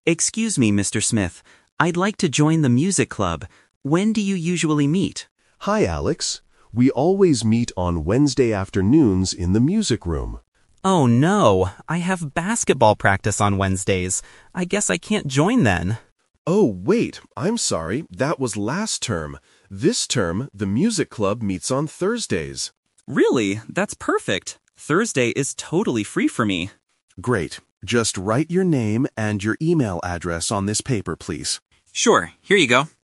Excuse me, Mr. Smith. I'd like to join the music club. When do you usually meet? Hi, Alex. We always meet on Wednesday afternoons in the music room. Oh no, I have basketball practice on Wednesdays. I guess I can't join then. Oh, wait, I'm sorry. That was last term. This term, the music club meets on Thursdays. Really? That's perfect. Thursday is totally free for me. Great. Just write your name and your email address on this paper, please. Sure, here you go.